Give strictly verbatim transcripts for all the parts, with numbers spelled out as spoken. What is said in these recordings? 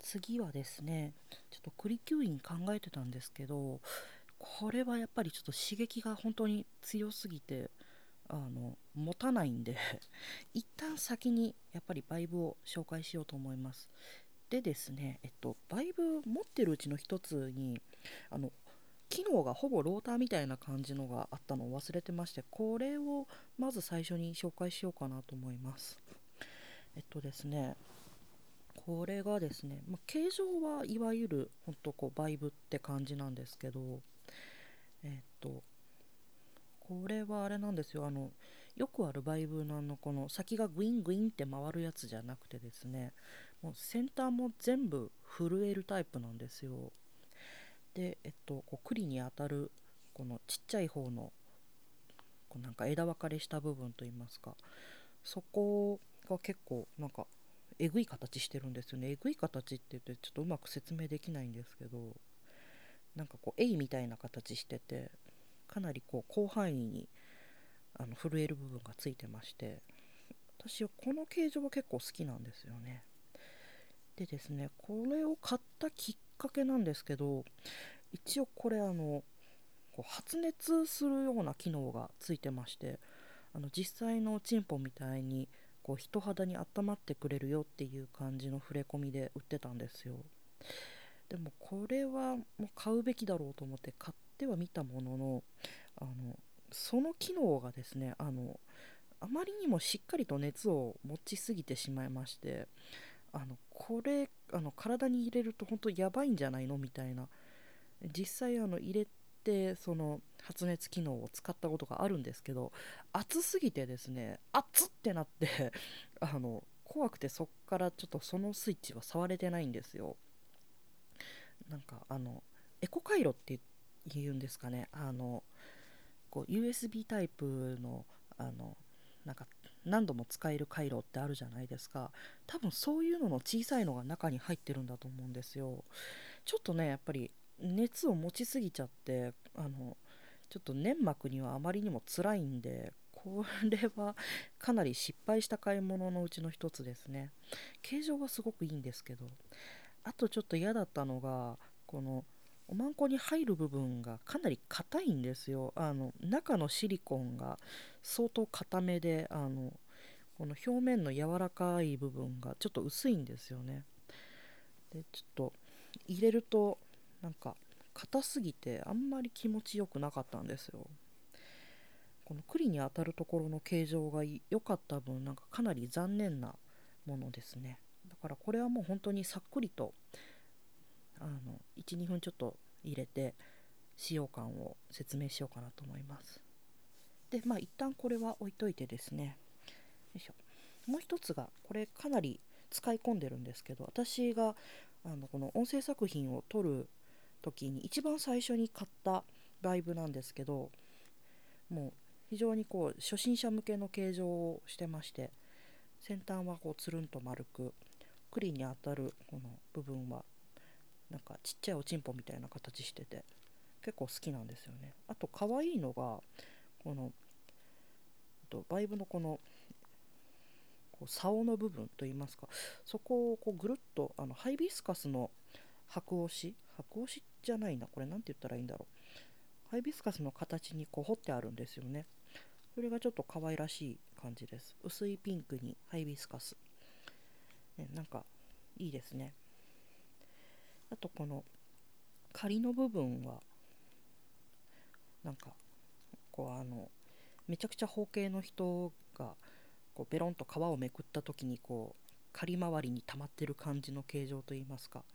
次はですね、ちょっと栗吸引考えてたんですけど、これはやっぱりちょっと刺激が本当に強すぎて、あの、持たないんで一旦先にやっぱりバイブを紹介しようと思います。でですね、えっと、バイブ持ってるうちの一つに、あの、機能がほぼローターみたいな感じのがあったのを忘れてまして、これをまず最初に紹介しようかなと思います。えっとですね、これがですね、まあ、形状はいわゆるほんとこうバイブって感じなんですけど、えっとこれはあれなんですよ。あのよくあるバイブのあのこの先がグイングインって回るやつじゃなくてですね、もう先端も全部震えるタイプなんですよ。で、えっとこう栗に当たるこのちっちゃい方のこうなんか枝分かれした部分といいますか、そこが結構なんかえぐい形してるんですよね。えぐい形って言ってちょっとうまく説明できないんですけど、なんかこうエイみたいな形してて、かなりこう広範囲にあの震える部分がついてまして、私はこの形状は結構好きなんですよね。でですね、これを買ったきっかけなんですけど、一応これあのこう発熱するような機能がついてまして、あの実際のチンポみたいにこう人肌に温まってくれるよっていう感じの触れ込みで売ってたんですよ。でもこれはもう買うべきだろうと思って買ってはみたものの、あのその機能がですね、あのあまりにもしっかりと熱を持ちすぎてしまいまして、あのこれあの体に入れると本当やばいんじゃないのみたいな、実際あの入れてその発熱機能を使ったことがあるんですけど、熱すぎてですね、熱ってなってあの怖くてそっからちょっとそのスイッチは触れてないんですよ。なんかあのエコ回路って言うんですかね、あのこう ユーエスビー タイプのあのなんか何度も使える回路ってあるじゃないですか。多分そういうのの小さいのが中に入ってるんだと思うんですよ。ちょっとねやっぱり熱を持ちすぎちゃって、あのちょっと粘膜にはあまりにも辛いんで、これはかなり失敗した買い物のうちの一つですね。形状はすごくいいんですけど、あとちょっと嫌だったのが、このおまんこに入る部分がかなり硬いんですよ。あの中のシリコンが相当硬めで、あのこの表面の柔らかい部分がちょっと薄いんですよね。でちょっと入れるとなんか硬すぎてあんまり気持ちよくなかったんですよ。この栗に当たるところの形状が良かった分、なんかかなり残念なものですね。だからこれはもう本当にさっくりとあのいちにふんちょっと入れて使用感を説明しようかなと思います。でまあ一旦これは置いといてですね、よいしょ。もう一つがこれかなり使い込んでるんですけど、私があのこの音声作品を撮る時に一番最初に買ったバイブなんですけど、もう非常にこう初心者向けの形状をしてまして、先端はこうつるんと丸く、栗に当たるこの部分はなんかちっちゃいおちんぽみたいな形してて結構好きなんですよね。あと可愛いのがこのバイブのこのこう竿の部分といいますか、そこをこうぐるっとあのハイビスカスの白押し白押しじゃないな、これなんて言ったらいいんだろう、ハイビスカスの形にこう彫ってあるんですよね。それがちょっと可愛らしい感じです。薄いピンクにハイビスカス、ね、なんかいいですね。あとこの仮の部分はなんかこうあのめちゃくちゃ包茎の人がこうベロンと皮をめくった時にこう仮周りに溜まってる感じの形状といいますか、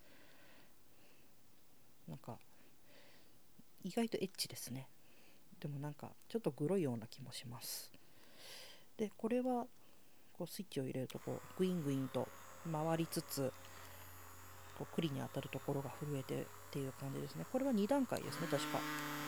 なんか意外とエッチですね。でもなんかちょっとグロいような気もします。でこれはこうスイッチを入れるとこうグイングインと回りつつこう栗に当たるところが震えてっていう感じですね。これはに段階ですね確か。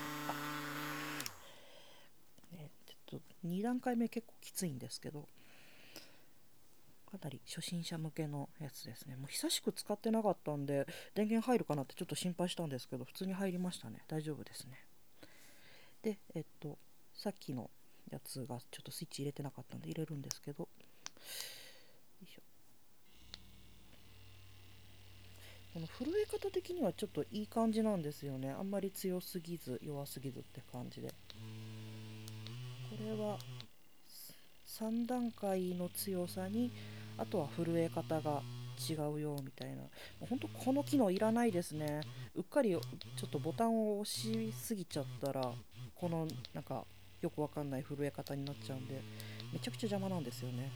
ね、ちょっとに段階目結構きついんですけど、かなり初心者向けのやつですね。もう久しく使ってなかったんで電源入るかなってちょっと心配したんですけど、普通に入りましたね。大丈夫ですね。でえっとさっきのやつがちょっとスイッチ入れてなかったんで入れるんですけど、よいしょ。 この震え方的にはちょっといい感じなんですよね。あんまり強すぎず弱すぎずって感じで、これはさん段階の強さに、あとは震え方が違うよみたいな。本当この機能いらないですね。うっかりちょっとボタンを押しすぎちゃったら、このなんかよくわかんない震え方になっちゃうんで、めちゃくちゃ邪魔なんですよね。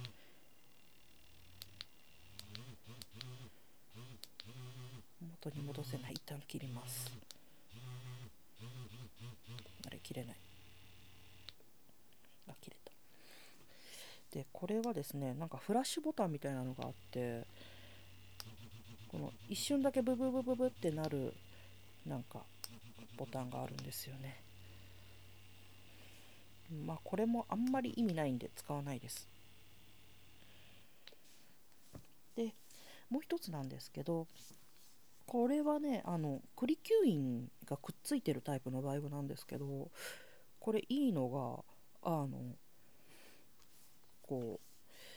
元に戻せない。一旦切ります。あれ切れない。あ、切れた。でこれはですね、なんかフラッシュボタンみたいなのがあって、この一瞬だけブブブブブってなるなんかボタンがあるんですよね。まあこれもあんまり意味ないんで使わないです。でもう一つなんですけど、これはね、あの栗吸引がくっついてるタイプのバイブなんですけど、これいいのが、あのこう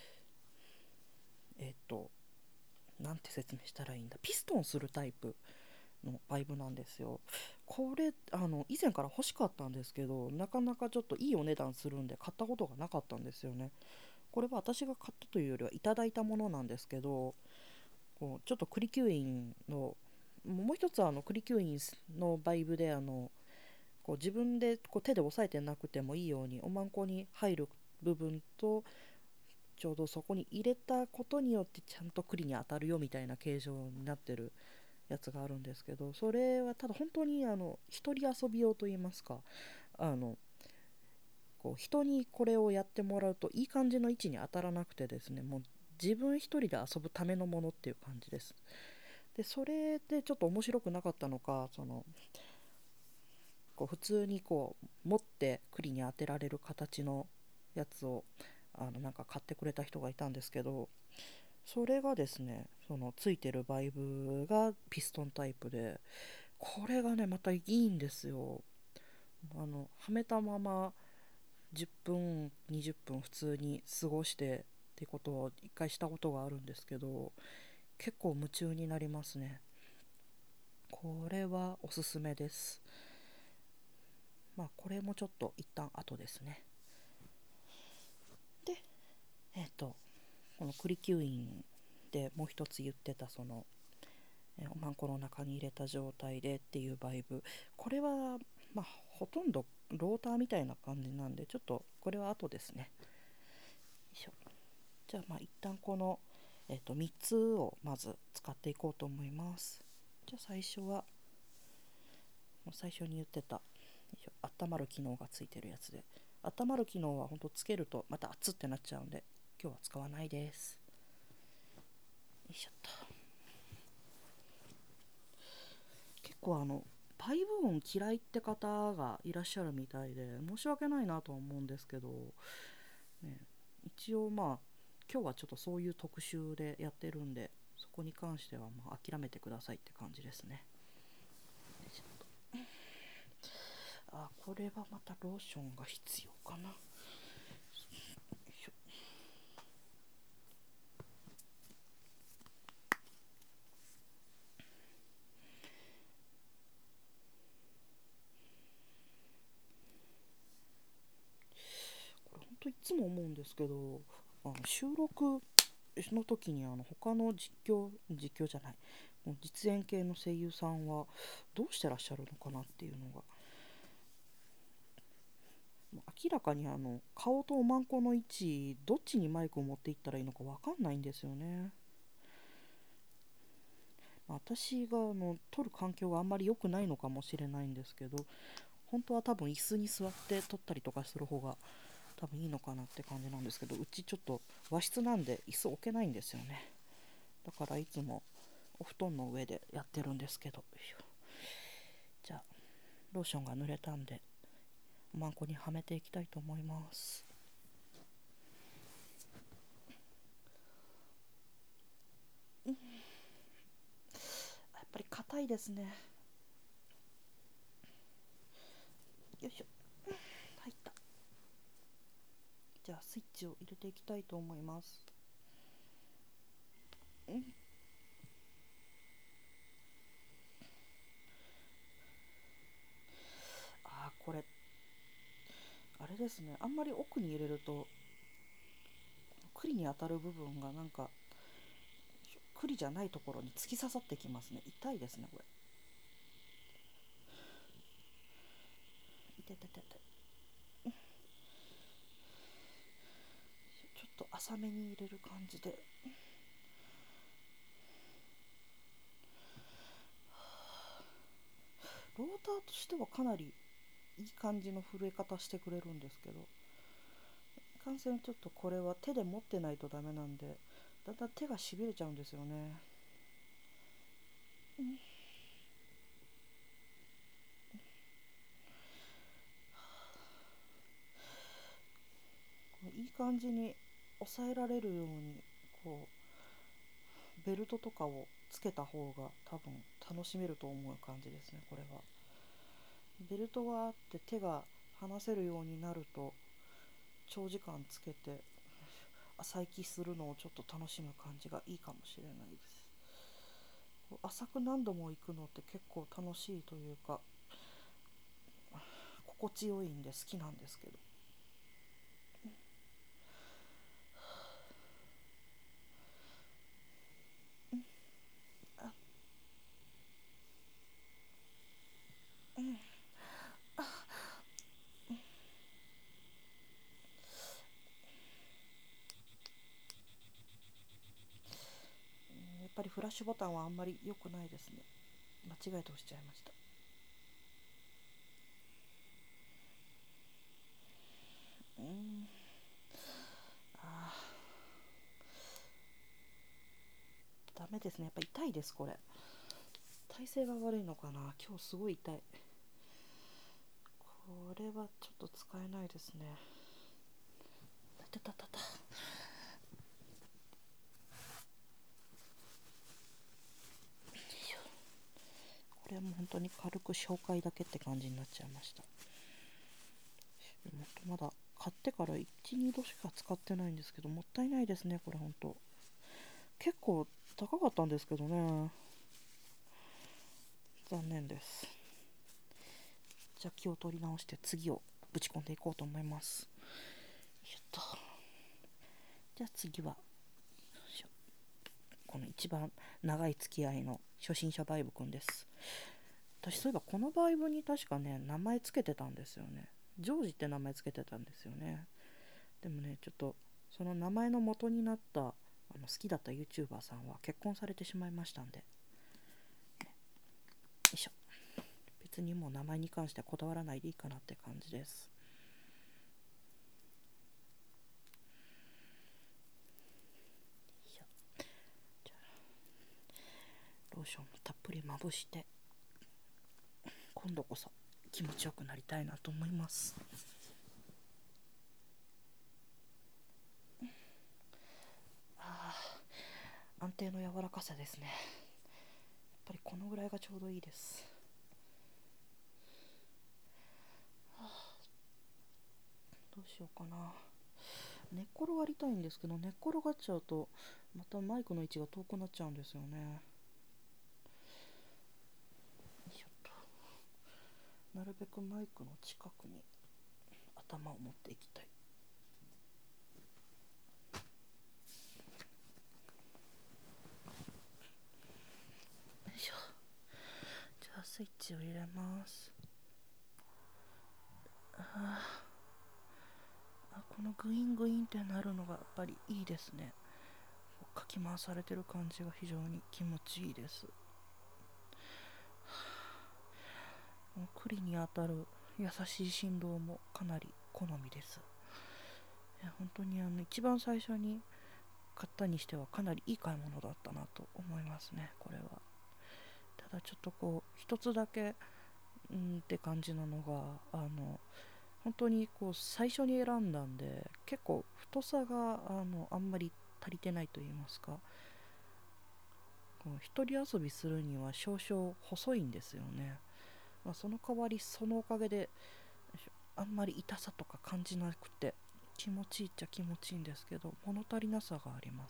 えっとなんて説明したらいいんだ、ピストンするタイプのバイブなんですよ。これあの以前から欲しかったんですけど、なかなかちょっといいお値段するんで買ったことがなかったんですよね。これは私が買ったというよりはいただいたものなんですけど、こうちょっと栗吸引のもう一つはあの栗吸引のバイブで、あのこう自分でこう手で押さえてなくてもいいようにおまんこに入る部分と、ちょうどそこに入れたことによってちゃんと栗に当たるよみたいな形状になってるやつがあるんですけど、それはただ本当にあの一人遊び用といいますか、あのこう人にこれをやってもらうといい感じの位置に当たらなくてですね、もう自分一人で遊ぶためのものっていう感じです。でそれでちょっと面白くなかったのか、そのこう普通にこう持って栗に当てられる形のやつをあのなんか買ってくれた人がいたんですけど、それがですね、そのついてるバイブがピストンタイプで、これがねまたいいんですよ。あのはめたままじゅっぷんにじゅっぷん普通に過ごしてってことを一回したことがあるんですけど、結構夢中になりますね。これはおすすめです。まあこれもちょっと一旦後ですね。でえっ、ー、とこの栗吸引でもう一つ言ってた、そのえおまんこの中に入れた状態でっていうバイブ、これはまあほとんどローターみたいな感じなんで、ちょっとこれは後ですね。よいしょ。じゃあまあ一旦この、えー、とみっつをまず使っていこうと思います。じゃあ最初は最初に言ってた温まる機能がついてるやつで、温まる機能は本当つけるとまた熱ってなっちゃうんで今日は使わないです。よいしょっと。結構あのパイブ音嫌いって方がいらっしゃるみたいで申し訳ないなとは思うんですけど、ね、一応まあ今日はちょっとそういう特集でやってるんで、そこに関してはまあ諦めてくださいって感じですね。あ、これはまたローションが必要かな。これほんといつも思うんですけど、あの収録の時にあの他の実況実況じゃない実演系の声優さんはどうしてらっしゃるのかなっていうのが、明らかにあの顔とおまんこの位置どっちにマイクを持っていったらいいのか分かんないんですよね。私があの撮る環境があんまり良くないのかもしれないんですけど、本当は多分椅子に座って撮ったりとかする方が多分いいのかなって感じなんですけど、うちちょっと和室なんで椅子置けないんですよね。だからいつもお布団の上でやってるんですけど、じゃあローションが濡れたんでおまんこにはめていきたいと思います。うん、やっぱり硬いですね。よいしょ、入った。じゃあスイッチを入れていきたいと思います。うんですね、あんまり奥に入れると栗に当たる部分がなんか栗じゃないところに突き刺さってきますね。痛いですねこれ。痛い痛い痛い痛い。ちょっと浅めに入れる感じで。ローターとしてはかなりいい感じの震え方してくれるんですけど、いかんせんちょっとこれは手で持ってないとダメなんで、だんだん手がしびれちゃうんですよね。うん、いい感じに抑えられるようにこうベルトとかをつけた方が多分楽しめると思う感じですね。これはベルトがあって手が離せるようになると、長時間つけて浅息するのをちょっと楽しむ感じがいいかもしれないです。浅く何度も行くのって結構楽しいというか、心地よいんで好きなんですけど。あ、うん、やっぱりフラッシュボタンはあんまり良くないですね。間違えて押しちゃいました。うん、あーダメですね。やっぱ痛いです。これ体勢が悪いのかな、今日すごい痛い。これはちょっと使えないですね。たたたた。これはもう本当に軽く紹介だけって感じになっちゃいました。でもまだ買ってからいち、にどしか使ってないんですけど、もったいないですねこれ。本当結構高かったんですけどね、残念です。じゃあ気を取り直して次をぶち込んでいこうと思います。よっと。じゃあ次はこの一番長い付き合いの初心者バイブくんです。私そういえばこのバイブに確かね名前つけてたんですよね。ジョージって名前つけてたんですよね。でもねちょっとその名前の元になったあの好きだった YouTuber さんは結婚されてしまいましたんで、よいしょ、別にもう名前に関してはこだわらないでいいかなって感じです。じゃあローションたっぷりまぶして今度こそ気持ちよくなりたいなと思います。あー安定の柔らかさですね。やっぱりこのぐらいがちょうどいいです。どうしようかな。寝っ転がりたいんですけど、寝っ転がっちゃうとまたマイクの位置が遠くなっちゃうんですよね。よいしょっと。なるべくマイクの近くに頭を持っていきたい。よいしょ。じゃあスイッチを入れます。ああ、このグイングインってなるのがやっぱりいいですね。かき回されてる感じが非常に気持ちいいです。栗に当たる優しい振動もかなり好みです。いや本当にあの一番最初に買ったにしてはかなりいい買い物だったなと思いますねこれは。ただちょっとこう一つだけうんって感じなのが、あの本当にこう最初に選んだんで結構太さがあのあんまり足りてないと言いますか、こう一人遊びするには少々細いんですよね。まあ、その代わりそのおかげであんまり痛さとか感じなくて気持ちいいっちゃ気持ちいいんですけど、物足りなさがあります。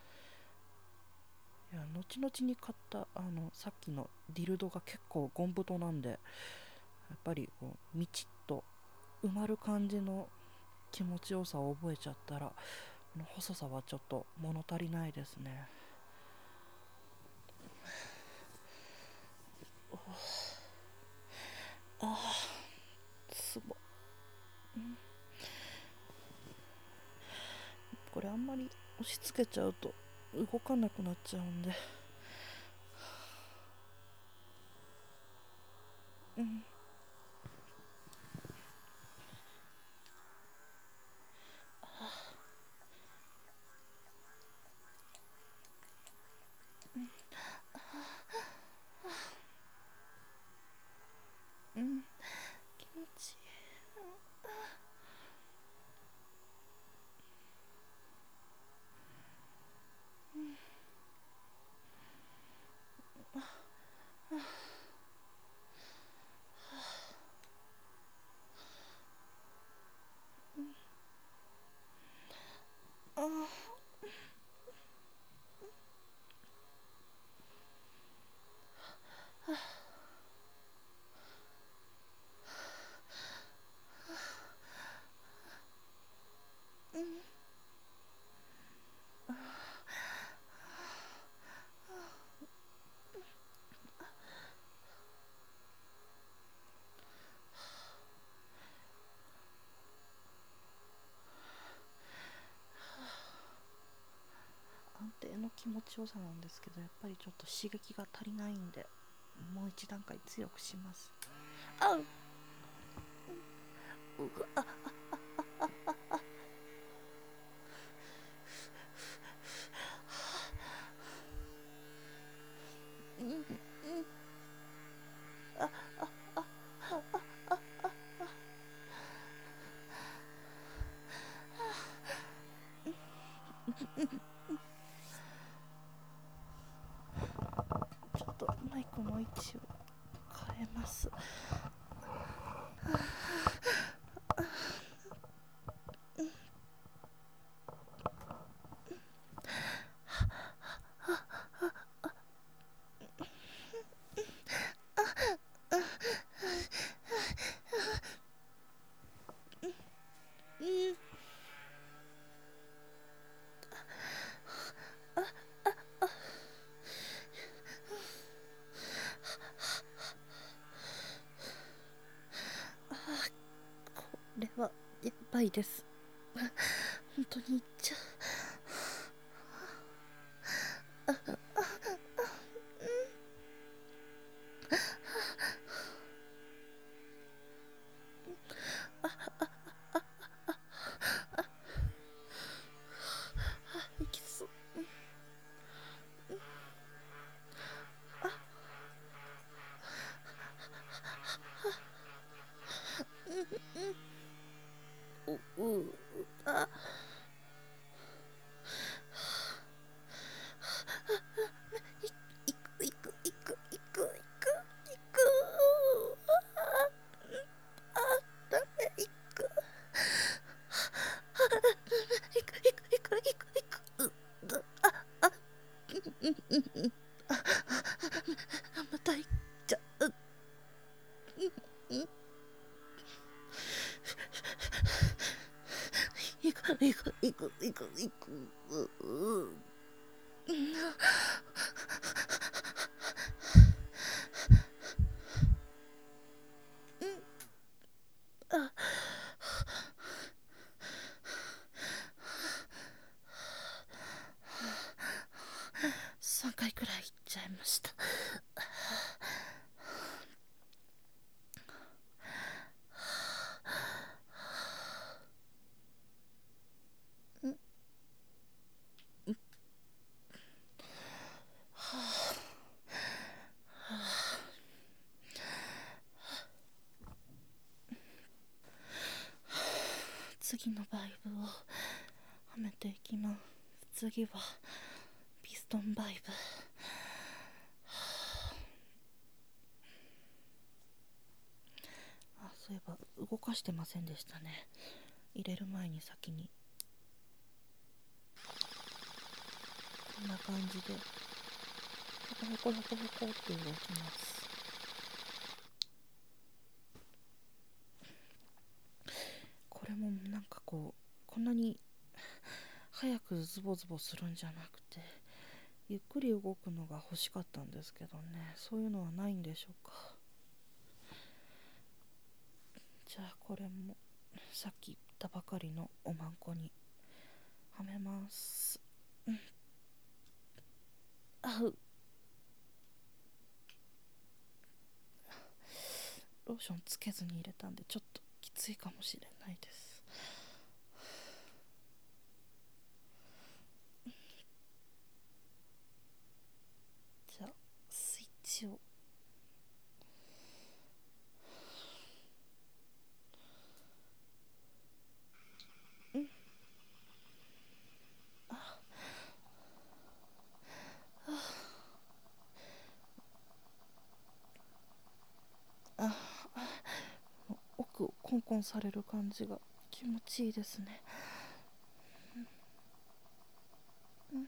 いや後々に買ったあのさっきのディルドが結構ゴン太なんで、やっぱりこうみちっと埋まる感じの気持ちよさを覚えちゃったら、この細さはちょっと物足りないですね。あーすごい、うん、これあんまり押し付けちゃうと動かなくなっちゃうんで、うん、うん、気持ちいい。あー安定の気持ちよさなんですけど、やっぱりちょっと刺激が足りないんで、もう一段階強くします。あう、うあ、うん、うん、あ、ちょっとマイクの位置を変えます。うん、これはやばいです。本当にいっちゃう。いきそう。う、う、あ、いくいくいくいくいくいく、あ、ダメ、いくいくいくいくいくいく、う、だ、あ、あ、うん、うん、うん、あ、またいっちゃう。うん、いくいくいくいくいく、う、う、あ、さんかいくらいいっちゃいました。次のバイブをはめていきます。次はピストンバイブ。あ、そういえば動かしてませんでしたね。入れる前に先にこんな感じでほこほこほこほこって動きます。 これもなんかこうこんなに早くズボズボするんじゃなくて、ゆっくり動くのが欲しかったんですけどね、そういうのはないんでしょうか。じゃあこれもさっき言ったばかりのおまんこにはめます。うん、あう、ローションつけずに入れたんでちょっときついかもしれないです。じゃあスイッチを。うん、あ奥をコンコンされる感じが気持ちいいですね。うん、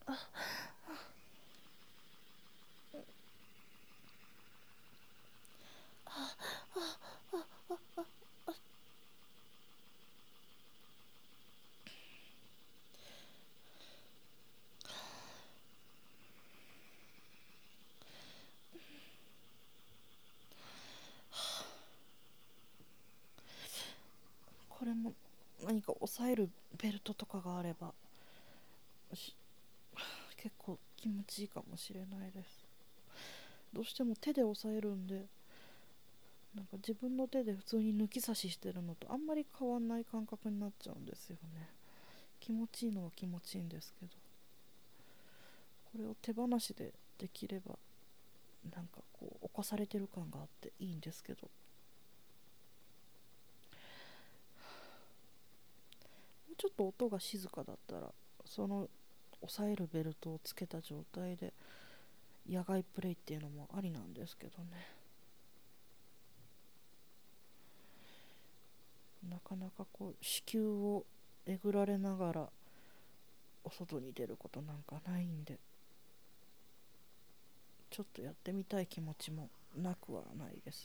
これも何か押さえるベルトとかがあれば結構気持ちいいかもしれないです。どうしても手で押さえるんで、なんか自分の手で普通に抜き差ししてるのとあんまり変わんない感覚になっちゃうんですよね。気持ちいいのは気持ちいいんですけど、これを手放しでできればなんかこう侵されてる感があっていいんですけど、もうちょっと音が静かだったらその押さえるベルトをつけた状態で野外プレイっていうのもありなんですけどね。なかなかこう子宮をえぐられながらお外に出ることなんかないんで、ちょっとやってみたい気持ちもなくはないです。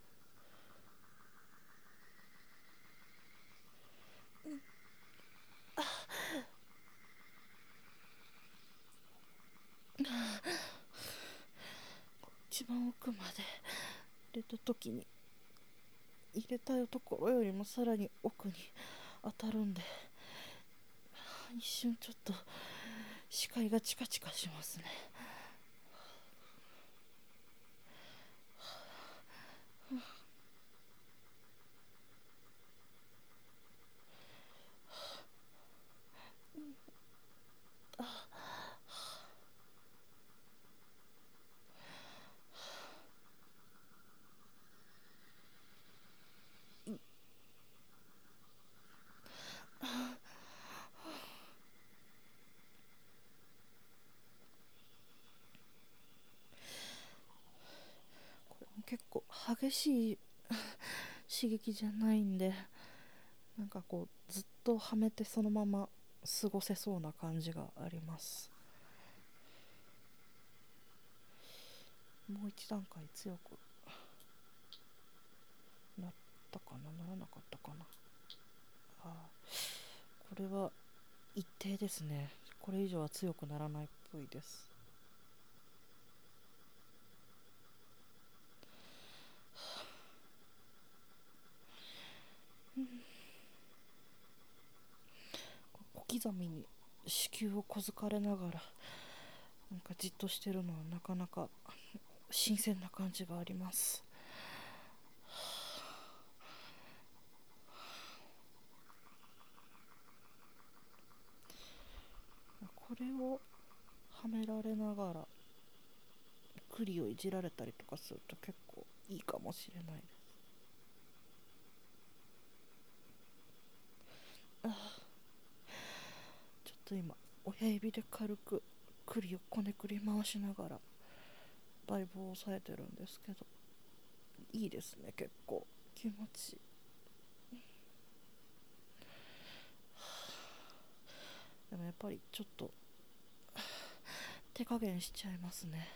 一番奥まで入れた時に入れたところよりもさらに奥に当たるんで、一瞬ちょっと視界がチカチカしますね。これも結構激しい刺激じゃないんで、なんかこうずっとはめてそのまま過ごせそうな感じがあります。もう一段階強くなったかな、ならなかったかな。あ、これは一定ですね。これ以上は強くならないっぽいです。小刻みに子宮をこづかれながらなんかじっとしてるのはなかなか新鮮な感じがあります。これをはめられながら栗をいじられたりとかすると結構いいかもしれないです。ちょっと今親指で軽く栗をこねくり回しながらだいぶ押さえてるんですけど、いいですね、結構気持ちいい。でもやっぱりちょっと手加減しちゃいますね。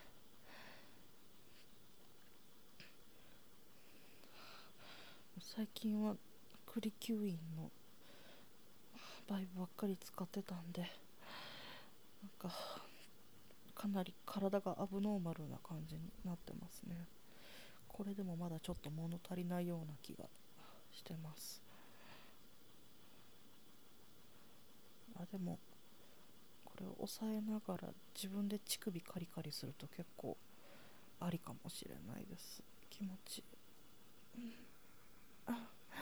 最近は栗吸引のバイブばっかり使ってたんで、なんかかなり体がアブノーマルな感じになってますね。これでもまだちょっと物足りないような気がしてます。あ、でもこれを押さえながら自分で乳首カリカリすると結構ありかもしれないです。気持ちいい。あ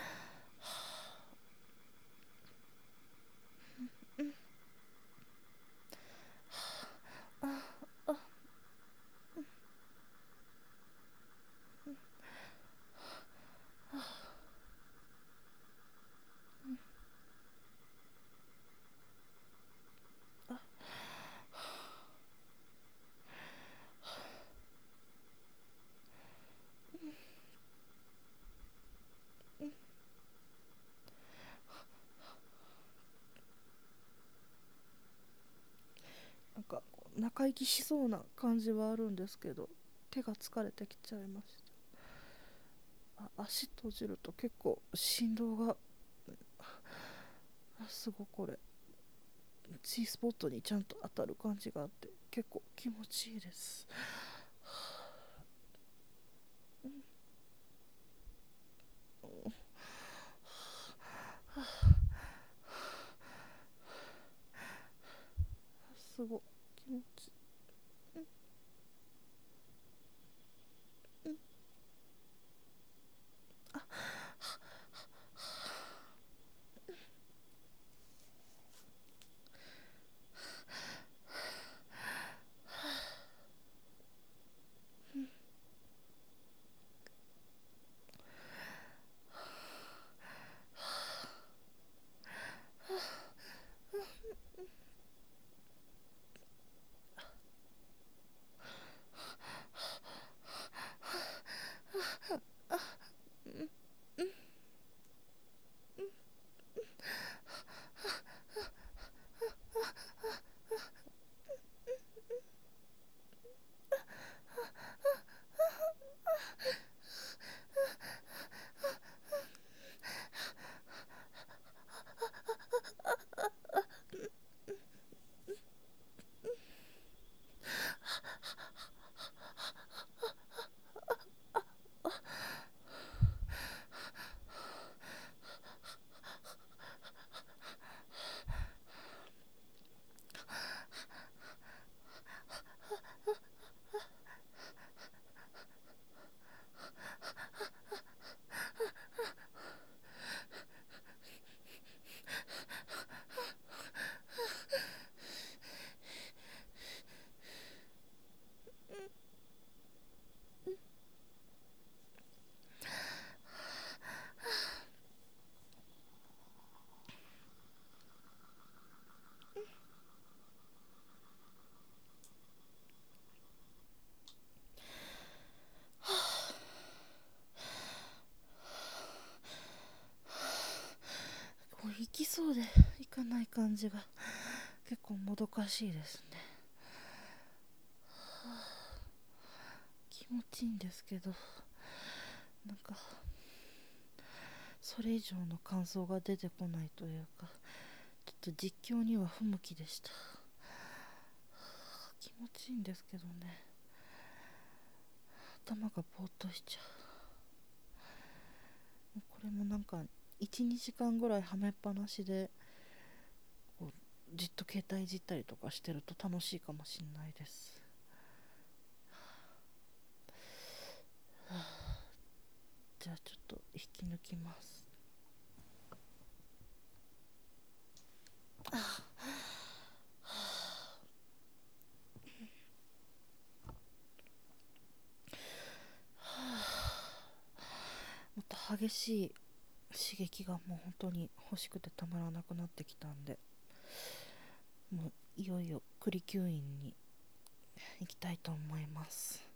あなんか中息しそうな感じはあるんですけど、手が疲れてきちゃいました。あ、足閉じると結構振動が、あ、すごいこれ G スポットにちゃんと当たる感じがあって結構気持ちいいです。すごい気持ちいい。こう行きそうで行かない感じが結構もどかしいですね。気持ちいいんですけど、なんかそれ以上の感想が出てこないというか、ちょっと実況には不向きでした。気持ちいいんですけどね、頭がぼーっとしちゃう。これもなんかいちにじかんぐらいはめっぱなしでこうじっと携帯いじったりとかしてると楽しいかもしんないです。じゃあちょっと引き抜きます。もっと激しい刺激がもう本当に欲しくてたまらなくなってきたんで、もういよいよ栗吸引に行きたいと思います。